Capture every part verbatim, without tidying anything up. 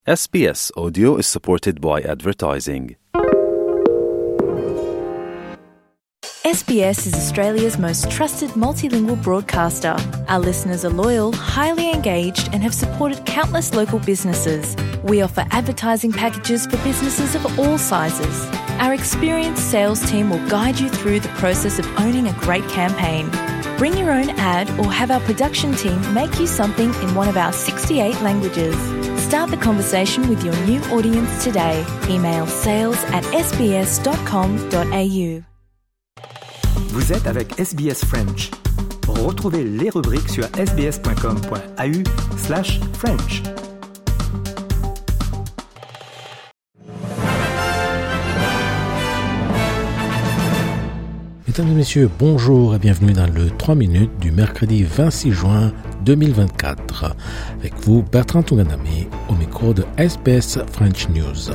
S B S Audio is supported by advertising. S B S is Australia's most trusted multilingual broadcaster. Our listeners are loyal, highly engaged, and have supported countless local businesses. We offer advertising packages for businesses of all sizes. Our experienced sales team will guide you through the process of owning a great campaign. Bring your own ad or have our production team make you something in one of our sixty-eight languages. Start the conversation with your new audience today. Email sales at s b s dot com dot a u. Vous êtes avec S B S French. Retrouvez les rubriques sur s b s dot com dot a u slash French. Mesdames et messieurs, bonjour et bienvenue dans le trois minutes du mercredi vingt-six juin deux mille vingt-quatre. Avec vous, Bertrand Tunganame, au micro de S B S French News.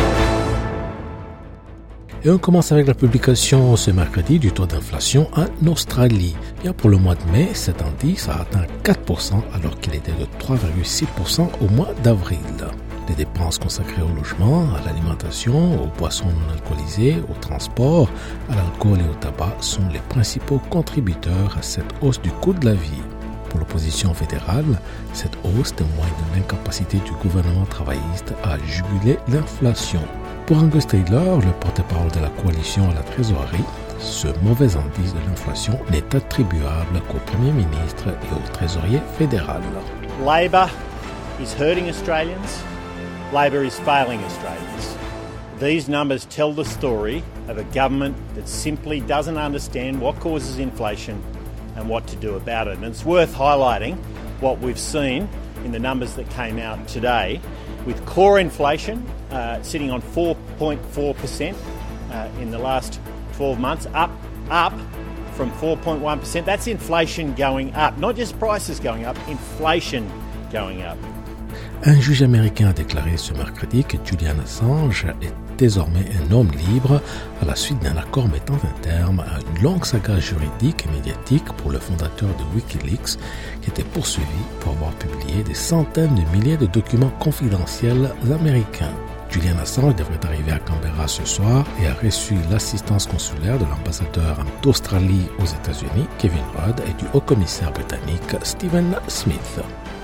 Et on commence avec la publication ce mercredi du taux d'inflation en Australie. Bien pour le mois de mai, cet indice a atteint quatre pour cent alors qu'il était de trois virgule six pour cent au mois d'avril. Les dépenses consacrées au logement, à l'alimentation, aux boissons non alcoolisées, au transport, à l'alcool et au tabac sont les principaux contributeurs à cette hausse du coût de la vie. Pour l'opposition fédérale, cette hausse témoigne de l'incapacité du gouvernement travailliste à juguler l'inflation. Pour Angus Taylor, le porte-parole de la coalition à la trésorerie, ce mauvais indice de l'inflation n'est attribuable qu'au Premier ministre et au trésorier fédéral. Labor is hurting Australians. Labor is failing Australians. These numbers tell the story of a government that simply doesn't understand what causes inflation and what to do about it. And it's worth highlighting what we've seen in the numbers that came out today, with core inflation uh, sitting on four point four percent uh, in the last twelve months, up up from four point one percent. That's inflation going up, not just prices going up, inflation going up. Un juge américain a déclaré ce mercredi que Julian Assange est désormais un homme libre à la suite d'un accord mettant un terme à une longue saga juridique et médiatique pour le fondateur de Wikileaks qui était poursuivi pour avoir publié des centaines de milliers de documents confidentiels américains. Julian Assange devrait arriver à Canberra ce soir et a reçu l'assistance consulaire de l'ambassadeur d'Australie aux États-Unis, Kevin Rudd, et du haut-commissaire britannique Stephen Smith.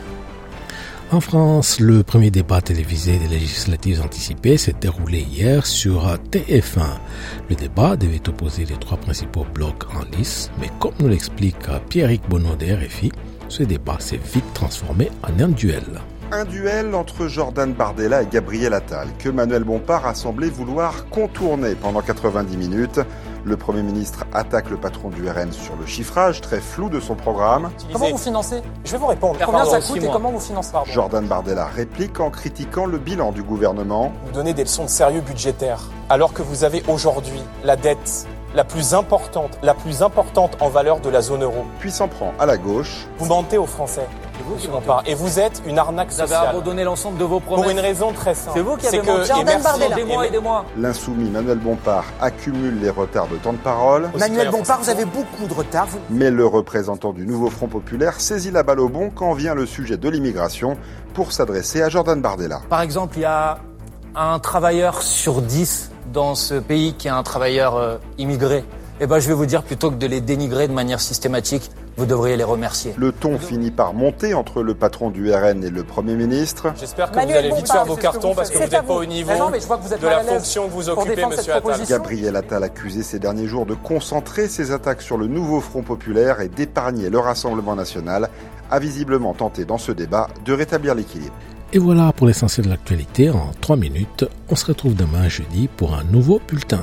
En France, le premier débat télévisé des législatives anticipées s'est déroulé hier sur T F un. Le débat devait opposer les trois principaux blocs en lice, mais comme nous l'explique Pierrick Bonneau de R F I, ce débat s'est vite transformé en un duel. Un duel entre Jordan Bardella et Gabriel Attal, que Manuel Bompard a semblé vouloir contourner pendant quatre-vingt-dix minutes. Le Premier ministre attaque le patron du R N sur le chiffrage très flou de son programme. Comment vous financez ? Je vais vous répondre. Combien ça coûte et comment vous financez ? Pardon. Jordan Bardella réplique en critiquant le bilan du gouvernement. Vous donnez des leçons de sérieux budgétaire, alors que vous avez aujourd'hui la dette la plus importante, la plus importante en valeur de la zone euro. Puis s'en prend à la gauche. Vous mentez aux Français. Vous et vous êtes une arnaque sociale. Vous avez abandonné l'ensemble de vos promesses. Pour une raison très simple. C'est vous qui avez menti. Jordan Bardella. Des mois et des mois. L'insoumis Manuel Bompard accumule les retards de temps de parole. Manuel Bompard, vous avez beaucoup de retard. Vous... Mais le représentant du Nouveau Front Populaire saisit la balle au bon quand vient le sujet de l'immigration pour s'adresser à Jordan Bardella. Par exemple, il y a un travailleur sur dix dans ce pays qui est un travailleur euh, immigré. Eh ben, je vais vous dire, plutôt que de les dénigrer de manière systématique, vous devriez les remercier. Le ton finit par monter entre le patron du R N et le Premier ministre. J'espère que Manuel vous allez vite faire vos cartons parce que vous n'êtes pas au niveau non, mais je vois que vous êtes de la fonction que vous occupez, monsieur Attal. Gabriel Attal accusé ces derniers jours de concentrer ses attaques sur le Nouveau Front Populaire et d'épargner le Rassemblement National, a visiblement tenté dans ce débat de rétablir l'équilibre. Et voilà pour l'essentiel de l'actualité en trois minutes. On se retrouve demain jeudi pour un nouveau bulletin.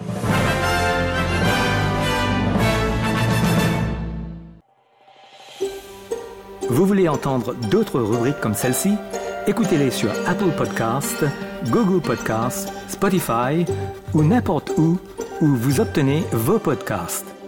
Vous voulez entendre d'autres rubriques comme celle-ci ? Écoutez-les sur Apple Podcasts, Google Podcasts, Spotify ou n'importe où où vous obtenez vos podcasts.